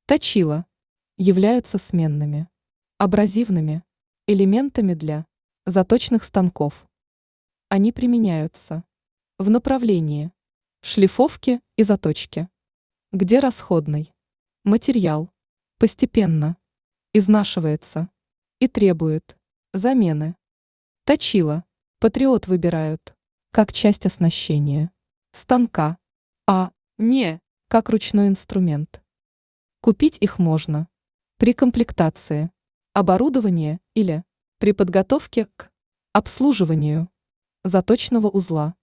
Точила являются сменными, абразивными элементами для заточных станков. Они применяются в направлении шлифовки и заточки, где расходный материал постепенно изнашивается и требует замены. Точила патриот выбирают как часть оснащения станка, а не как ручной инструмент. Купить их можно при комплектации оборудования или при подготовке к обслуживанию заточного узла.